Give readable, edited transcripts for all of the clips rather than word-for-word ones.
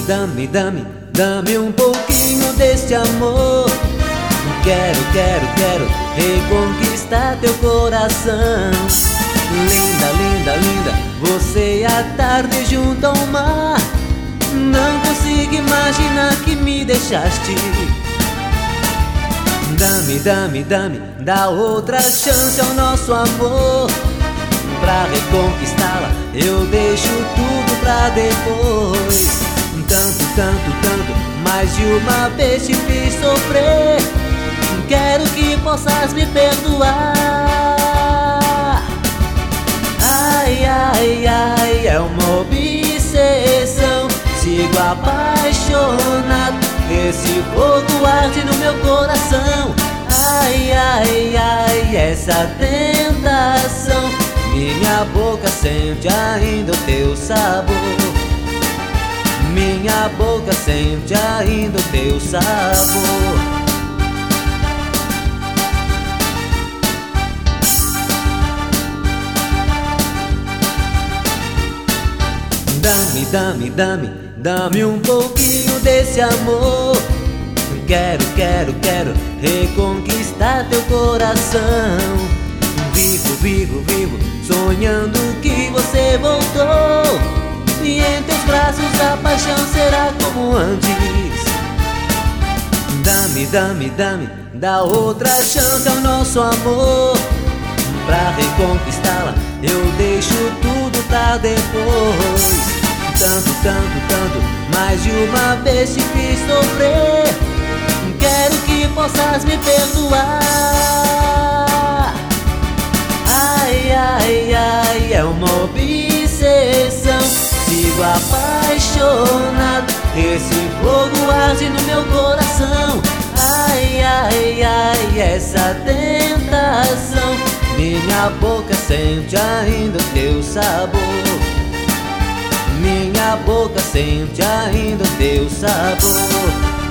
Dame um pouquinho deste amor. Quero reconquistar teu coração. Linda, você à tarde junto ao mar. Não consigo imaginar que me deixaste. Dá outra chance ao nosso amor. Pra reconquistá-la eu deixo tudo pra depois. Tanto, mais de uma vez te fiz sofrer. Quero que possas me perdoar. Ai, é uma obsessão. Sigo apaixonado, esse fogo arde no meu coração. Ai, essa tentação. Minha boca sente ainda o teu sabor. Minha boca sente ainda o teu sabor. Dame um pouquinho desse amor. Quero reconquistar teu coração. Vivo, sonhando que você voltou. E em teus braços a paixão será como antes. Dá outra chance ao nosso amor. Pra reconquistá-la eu deixo tudo pra depois. Tanto, mais de uma vez te fiz sofrer. Quero que possas me perdoar. Ai, é uma obsessão. Sigo apaixonado, esse fogo arde no meu coração. Ai, essa tentação. Minha boca sente ainda o teu sabor. Minha boca sente ainda o teu sabor.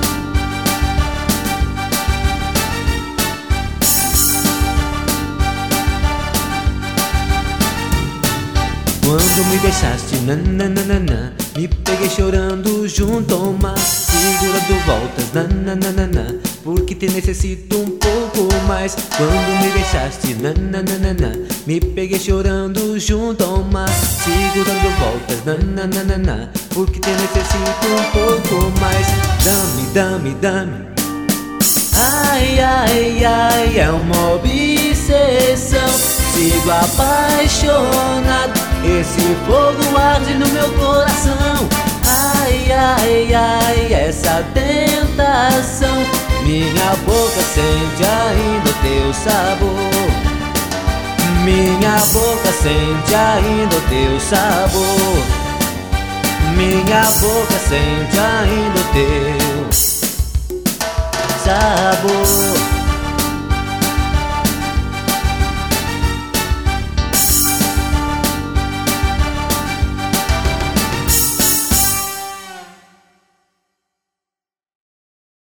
Quando me deixaste, nananana, me peguei chorando junto ao mar, segurando voltas, nananana, porque te necessito um pouco mais. Quando me deixaste, nananana, me peguei chorando junto ao mar, segurando voltas, nananana, porque te necessito um pouco mais. Dame. Ai, é uma obsessão. Sigo apaixonado, esse fogo arde no meu coração. Ai, essa tentação. Minha boca sente ainda o teu sabor. Minha boca sente ainda o teu sabor. Minha boca sente ainda o teu sabor.